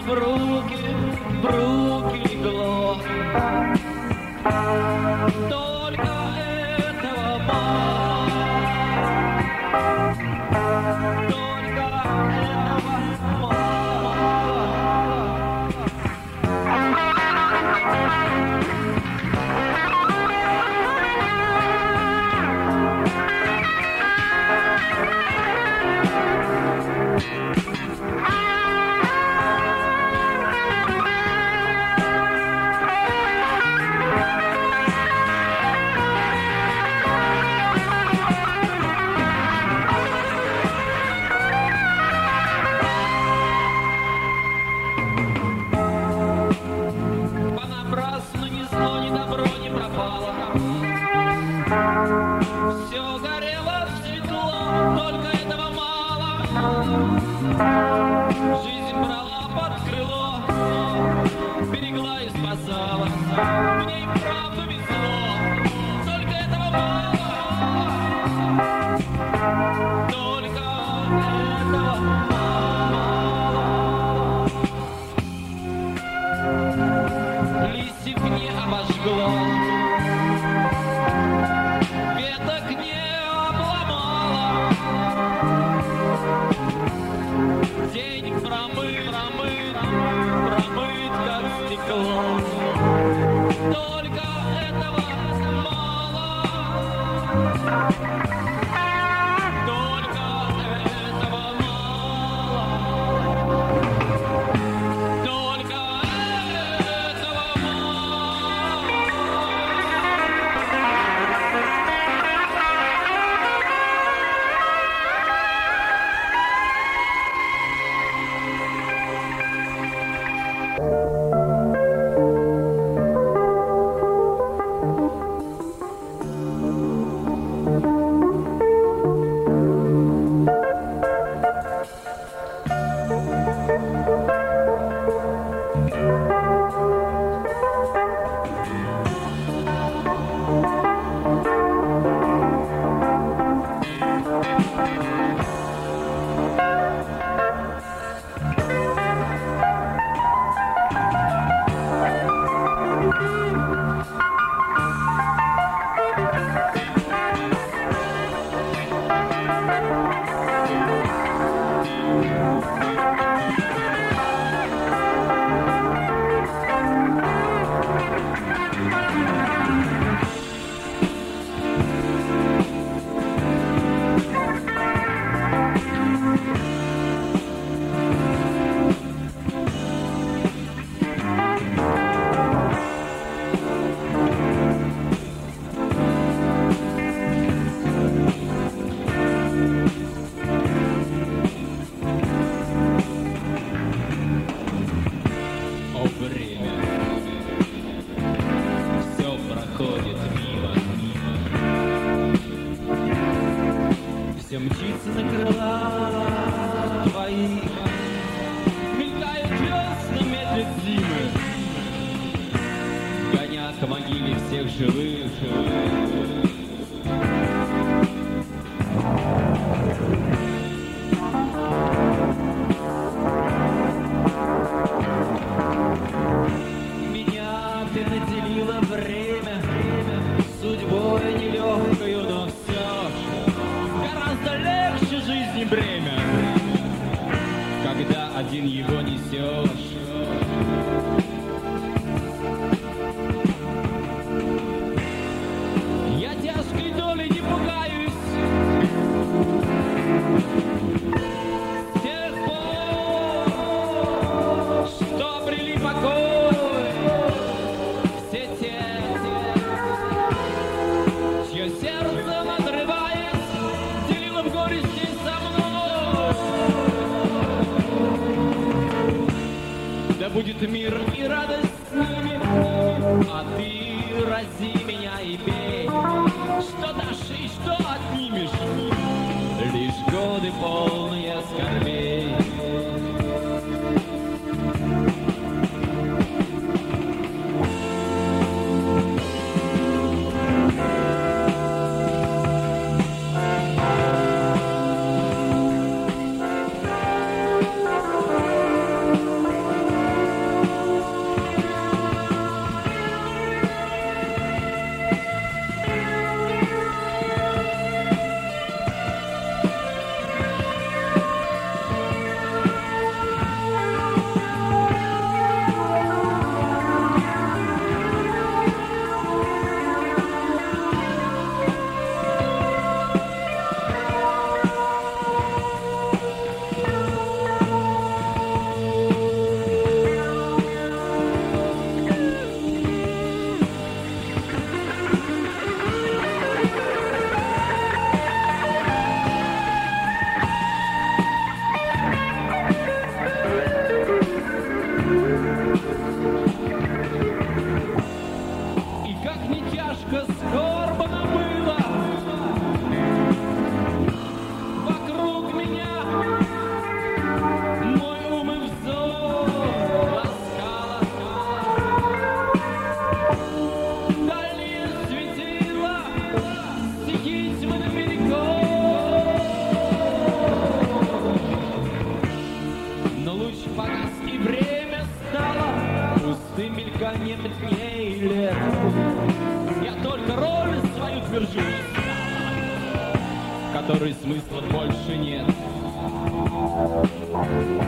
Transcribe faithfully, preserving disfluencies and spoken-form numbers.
в руки, в руки легло. Только этого мало, только этого мало. Понапрасну ни зло, ни добро не пропало. Все горело светло, только этого мало. Жизнь брала под крыло, берегла и спасала. Мне и правду везло, только этого мало. Только этого мало. Листьев не обожгло, веток не обломало. День промыт, промыт, промыт, как стекло. Только этого мало. Только этого мало. Только этого мало. О, время, все проходит мимо, все мчится на крылах твоих, мелькают весны, медлят зимы, гонят к могиле всех живых. Меня ты наделила время, судьбой нелегкою, но все же гораздо легче жизни бремя, когда один его несешь. Я тяжкой долей не пугаюсь. С тех пор, что обрели покой, все те, чье сердце надрываясь, делило в горести со мной. Да будет мир и радость с ними, а ты рази меня и бей. Что дашь и что отнимешь, лишь годы полные скорбей. луч погас, и время стало пустым мельканием дней и лет. Я только роль свою твержу, в которой смысла больше нет.